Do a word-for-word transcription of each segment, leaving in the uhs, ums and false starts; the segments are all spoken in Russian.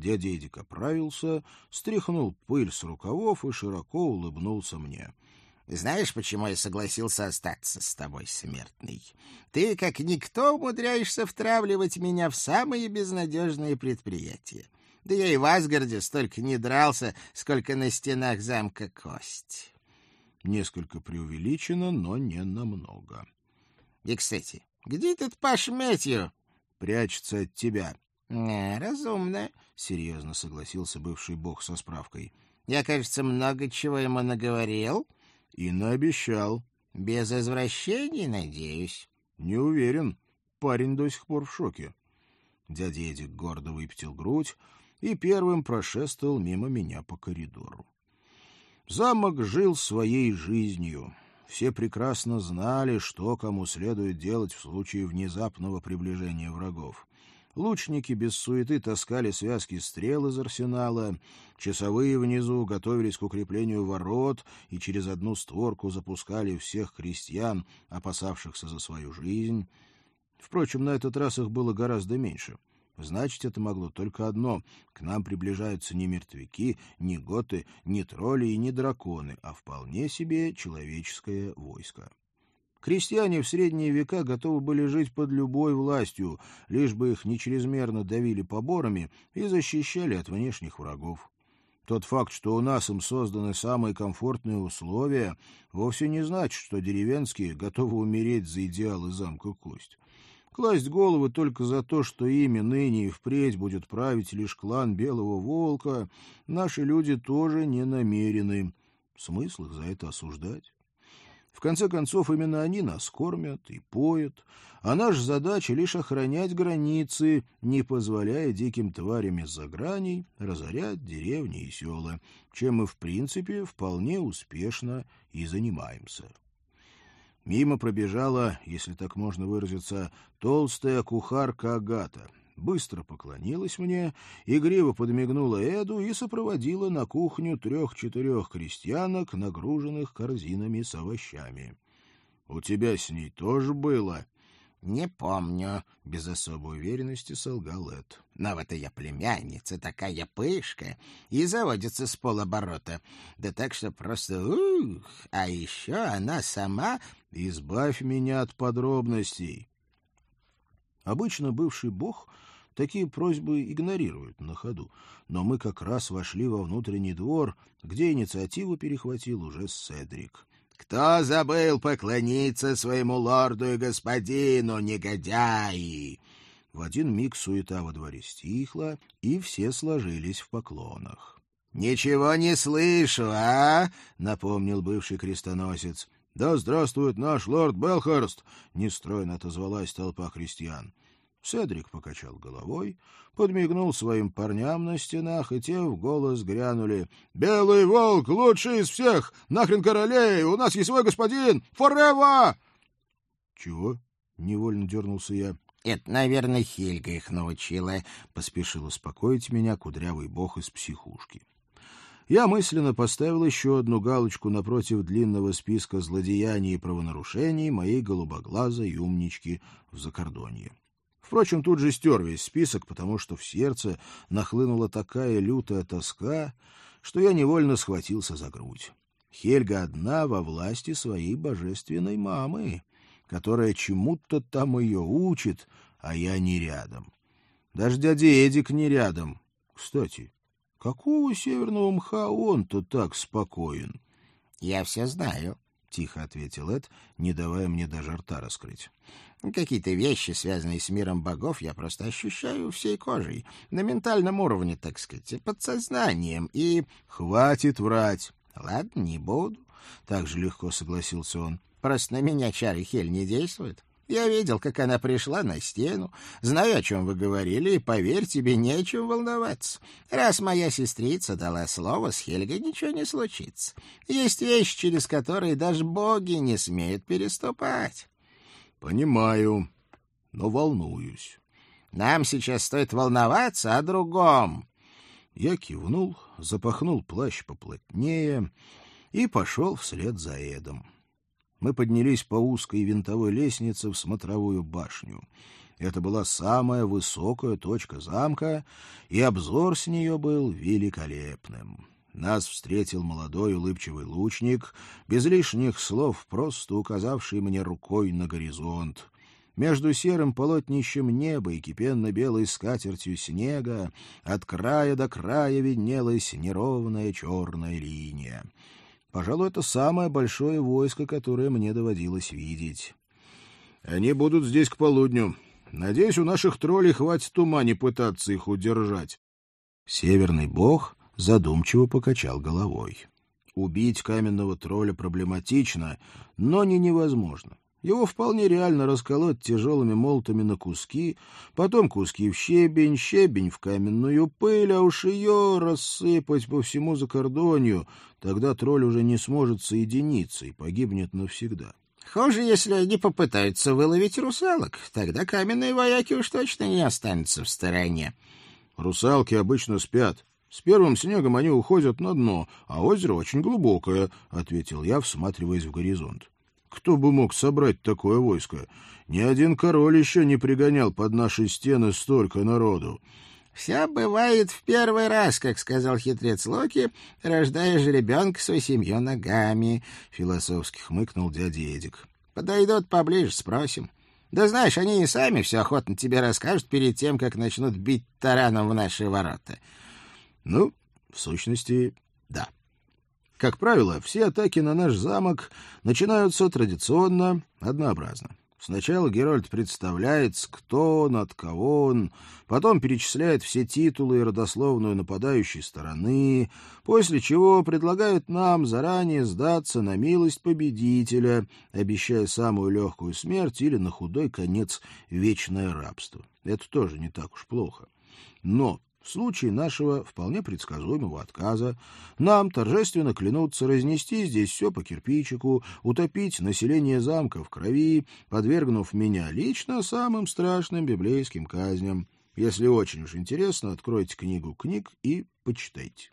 Дядя Эдик оправился, стряхнул пыль с рукавов и широко улыбнулся мне. — Знаешь, почему я согласился остаться с тобой, смертный? Ты, как никто, умудряешься втравливать меня в самые безнадежные предприятия. Да я и в Асгарде столько не дрался, сколько на стенах замка кость. Несколько преувеличено, но не намного. — И, кстати, где этот Паш Мэтью? — Прячется от тебя. — Не, разумно, — серьезно согласился бывший бог со справкой. — Я, кажется, много чего ему наговорил. — И наобещал. — Без извращений, надеюсь. — Не уверен. Парень до сих пор в шоке. Дядя Эдик гордо выпятил грудь и первым прошествовал мимо меня по коридору. Замок жил своей жизнью. Все прекрасно знали, что кому следует делать в случае внезапного приближения врагов. Лучники без суеты таскали связки стрел из арсенала, часовые внизу готовились к укреплению ворот и через одну створку запускали всех крестьян, опасавшихся за свою жизнь. Впрочем, на этот раз их было гораздо меньше. Значит, это могло только одно — к нам приближаются не мертвяки, не готы, не тролли и не драконы, а вполне себе человеческое войско. Крестьяне в средние века готовы были жить под любой властью, лишь бы их не чрезмерно давили поборами и защищали от внешних врагов. Тот факт, что у нас им созданы самые комфортные условия, вовсе не значит, что деревенские готовы умереть за идеалы замка Кость. Класть головы только за то, что ими ныне и впредь будет править лишь клан Белого Волка, наши люди тоже не намерены. Смысл их за это осуждать? В конце концов, именно они нас кормят и поят, а наша задача — лишь охранять границы, не позволяя диким тварям из-за граней разорять деревни и села, чем мы, в принципе, вполне успешно и занимаемся. Мимо пробежала, если так можно выразиться, толстая кухарка Агата. Быстро поклонилась мне, игриво подмигнула Эду и сопроводила на кухню трех-четырех крестьянок, нагруженных корзинами с овощами. — У тебя с ней тоже было? — Не помню, — без особой уверенности солгал Эд. — Но вот ее племянница такая пышка и заводится с полоборота. Да так что просто ух! А еще она сама... — Избавь меня от подробностей. Обычно бывший бог такие просьбы игнорирует на ходу, но мы как раз вошли во внутренний двор, где инициативу перехватил уже Седрик. — Кто забыл поклониться своему лорду и господину, негодяи? В один миг суета во дворе стихла, и все сложились в поклонах. — Ничего не слышу, а? — напомнил бывший крестоносец. — Да здравствует наш лорд Белхорст! — нестройно отозвалась толпа крестьян. Седрик покачал головой, подмигнул своим парням на стенах, и те в голос грянули: «Белый волк лучший из всех! Нахрен королей! У нас есть свой господин! Форева!» «Чего?» — невольно дернулся я. «Это, наверное, Хельга их научила», — поспешил успокоить меня кудрявый бог из психушки. Я мысленно поставил еще одну галочку напротив длинного списка злодеяний и правонарушений моей голубоглазой умнички в закордонье. Впрочем, тут же стер весь список, потому что в сердце нахлынула такая лютая тоска, что я невольно схватился за грудь. Хельга одна во власти своей божественной мамы, которая чему-то там ее учит, а я не рядом. Даже дядя Эдик не рядом. Кстати, какого северного мха он-то так спокоен? — Я все знаю, — тихо ответил Эд, не давая мне даже рта раскрыть. — Какие-то вещи, связанные с миром богов, я просто ощущаю всей кожей, на ментальном уровне, так сказать, подсознанием, и... — Хватит врать. — Ладно, не буду, — так же легко согласился он. — Просто на меня чары Хель не действует. Я видел, как она пришла на стену, знаю, о чем вы говорили, и, поверь, тебе не о чем волноваться. Раз моя сестрица дала слово, с Хельгой ничего не случится. Есть вещи, через которые даже боги не смеют переступать. — Понимаю, но волнуюсь. — Нам сейчас стоит волноваться о другом. Я кивнул, запахнул плащ поплотнее и пошел вслед за Эдом. Мы поднялись по узкой винтовой лестнице в смотровую башню. Это была самая высокая точка замка, и обзор с нее был великолепным. Нас встретил молодой улыбчивый лучник, без лишних слов просто указавший мне рукой на горизонт. Между серым полотнищем неба и кипенно-белой скатертью снега от края до края виднелась неровная черная линия. Пожалуй, это самое большое войско, которое мне доводилось видеть. Они будут здесь к полудню. Надеюсь, у наших троллей хватит ума не пытаться их удержать. Северный бог задумчиво покачал головой. Убить каменного тролля проблематично, но не невозможно. Его вполне реально расколоть тяжелыми молотами на куски, потом куски в щебень, щебень в каменную пыль, а уж ее рассыпать по всему закордонью. Тогда тролль уже не сможет соединиться и погибнет навсегда. Хуже, если они попытаются выловить русалок. Тогда каменные вояки уж точно не останутся в стороне. Русалки обычно спят. С первым снегом они уходят на дно, а озеро очень глубокое, — ответил я, всматриваясь в горизонт. Кто бы мог собрать такое войско? Ни один король еще не пригонял под наши стены столько народу. — Все бывает в первый раз, как сказал хитрец Локи, рождаешь ребенка с восемью ногами, — философски хмыкнул дядя Эдик. — Подойдут поближе, спросим. Да знаешь, они и сами все охотно тебе расскажут перед тем, как начнут бить тараном в наши ворота. — Ну, в сущности, да. Как правило, все атаки на наш замок начинаются традиционно, однообразно. Сначала Герольд представляется, кто он, от кого он, потом перечисляет все титулы и родословную нападающей стороны, после чего предлагает нам заранее сдаться на милость победителя, обещая самую легкую смерть или, на худой конец, вечное рабство. Это тоже не так уж плохо. Но в случае нашего вполне предсказуемого отказа нам торжественно клянутся разнести здесь все по кирпичику, утопить население замка в крови, подвергнув меня лично самым страшным библейским казням. Если очень уж интересно, откройте книгу книг и почитайте.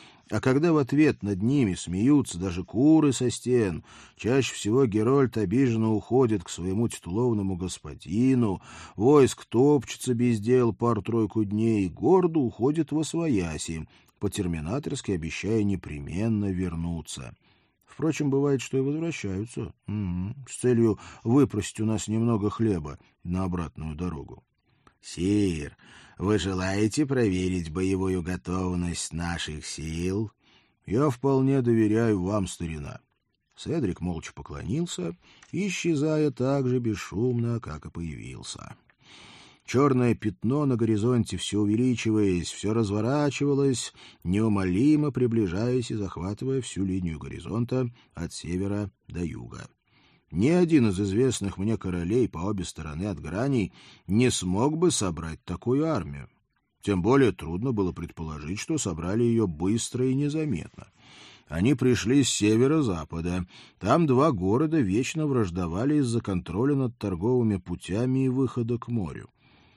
А когда в ответ над ними смеются даже куры со стен, чаще всего Герольд обиженно уходит к своему титулованному господину, войск топчется без дел пару-тройку дней и гордо уходит восвояси, по-терминаторски обещая непременно вернуться. Впрочем, бывает, что и возвращаются, м-м, с целью выпросить у нас немного хлеба на обратную дорогу. — Сир, вы желаете проверить боевую готовность наших сил? — Я вполне доверяю вам, старина. Седрик молча поклонился, исчезая так же бесшумно, как и появился. Черное пятно на горизонте, все увеличиваясь, все разворачивалось, неумолимо приближаясь и захватывая всю линию горизонта от севера до юга. Ни один из известных мне королей по обе стороны от граней не смог бы собрать такую армию. Тем более трудно было предположить, что собрали ее быстро и незаметно. Они пришли с северо-запада. Там два города вечно враждовали из-за контроля над торговыми путями и выхода к морю.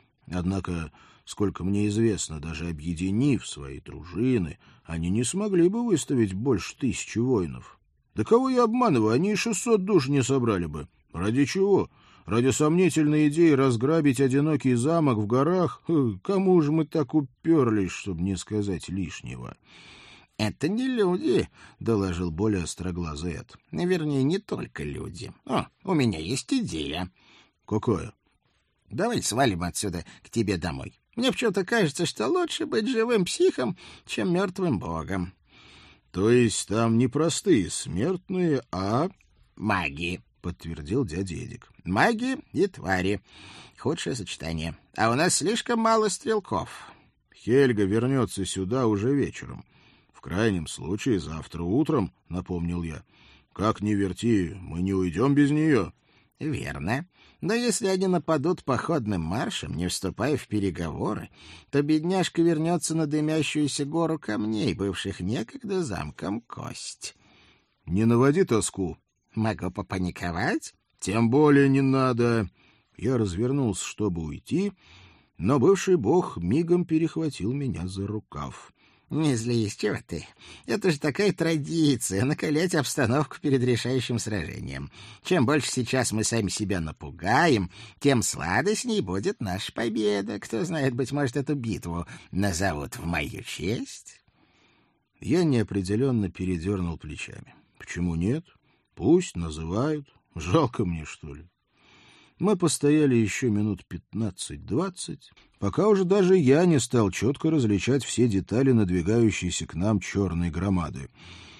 Однако, сколько мне известно, даже объединив свои дружины, они не смогли бы выставить больше тысячи воинов. Да кого я обманываю, они и шестьсот душ не собрали бы. Ради чего? Ради сомнительной идеи разграбить одинокий замок в горах? Кому же мы так уперлись, чтобы не сказать лишнего? — Это не люди, — доложил более остроглазый Эд. — Вернее, не только люди. О, у меня есть идея. — Какая? — Давай свалим отсюда к тебе домой. Мне почему-то кажется, что лучше быть живым психом, чем мертвым богом. — То есть там не простые смертные, а... — Маги, — подтвердил дядя Эдик. — Маги и твари. Худшее сочетание. А у нас слишком мало стрелков. — Хельга вернется сюда уже вечером. В крайнем случае завтра утром, — напомнил я. — Как ни верти, мы не уйдем без нее. — Верно. Но если они нападут походным маршем, не вступая в переговоры, то бедняжка вернется на дымящуюся гору камней, бывших некогда замком Кость. — Не наводи тоску. — Могу попаниковать? — Тем более не надо. Я развернулся, чтобы уйти, но бывший бог мигом перехватил меня за рукав. Не злись, чего ты? Это же такая традиция — накалять обстановку перед решающим сражением. Чем больше сейчас мы сами себя напугаем, тем сладостней будет наша победа. Кто знает, быть может, эту битву назовут в мою честь? Я неопределенно передернул плечами. Почему нет? Пусть называют. Жалко мне, что ли? Мы постояли еще минут пятнадцать-двадцать, пока уже даже я не стал четко различать все детали надвигающейся к нам черной громады.